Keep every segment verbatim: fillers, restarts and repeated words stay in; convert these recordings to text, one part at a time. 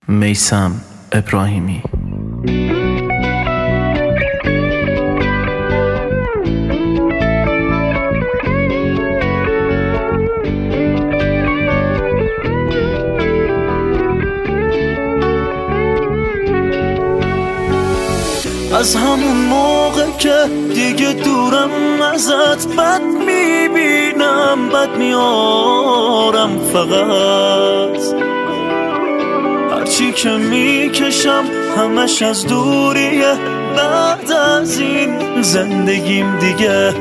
میثم ابراهیمی. از همون موقع که دیگه دورم ازت بد میبینم، بد میارم فقط هرچی که میکشم همش از دوریه. بعد از این زندگیم دیگه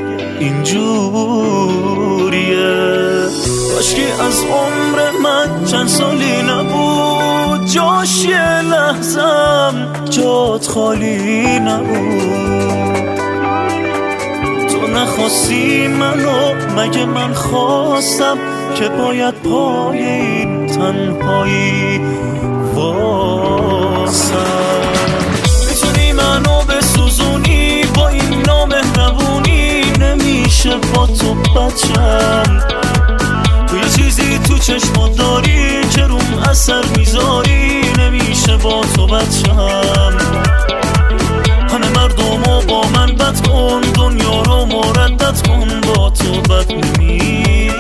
اینجوریه. کاشکی از عمر من چند سالی نبود جاش یه لحظم جات خالی نبود. تو نخواستی منو، مگه من خواستم که باید پای این تنهایی واسم؟ میتونی منو بسوزونی با این نامهربونی، نمیشه با تو بچم. تو یه چیزی تو چشمات داری که روم اثر میذاری، نمیشه با تو بچم. همه مردمو با من بد کن، دنیا رو مردد کن، با تو بد نمیشه.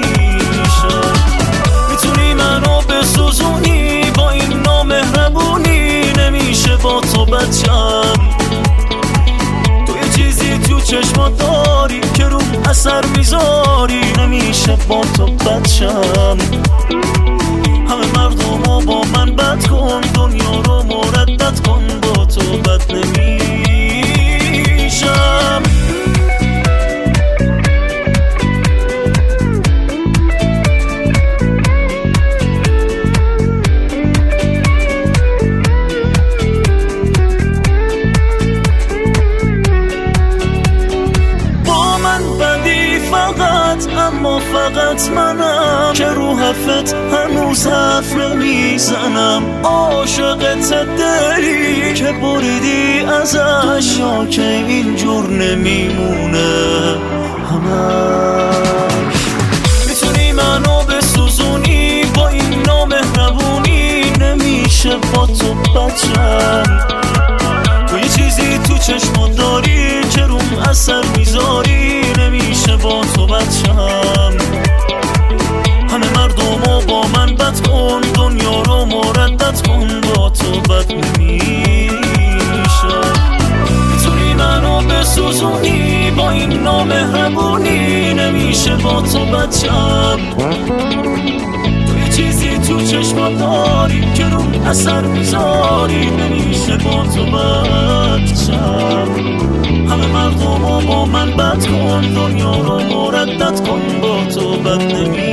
میتونی منو بسوزونی با این نامهربونی، نمیشه با تو بچم. تو یه چیزی تو چشمات داری که روم اثر میذاری، نمیشه با تو بچم. همه مردمو با من بد کن، دنیا رو مردد کن، با تو بد نمیشم. اما فقط منم که رو حرفت هنوز حرف نمیزنم. عاشقت دلی که بریدی ازش، یا که اینجور نمیمونه همش. میتونی منو بسوزونی با این نامهربونی، نمیشه با تو بچم. تو یه چیزی تو چشمات داری که روم اثر میذاری، نمیشه با تو بچم. همه مردمو با من بد کن، دنیا رو مردد کن، با تو بد نمیشه. میتونی منو بسوزونی با این نامهربونی، نمیشه با تو بچم. تو یه چیزی تو چشمات داری که روم اثر میذاری، نمیشه با تو بچم. همه مردمو با من بد کن، دنیا رو مردد کن، با تو بد نمیشه.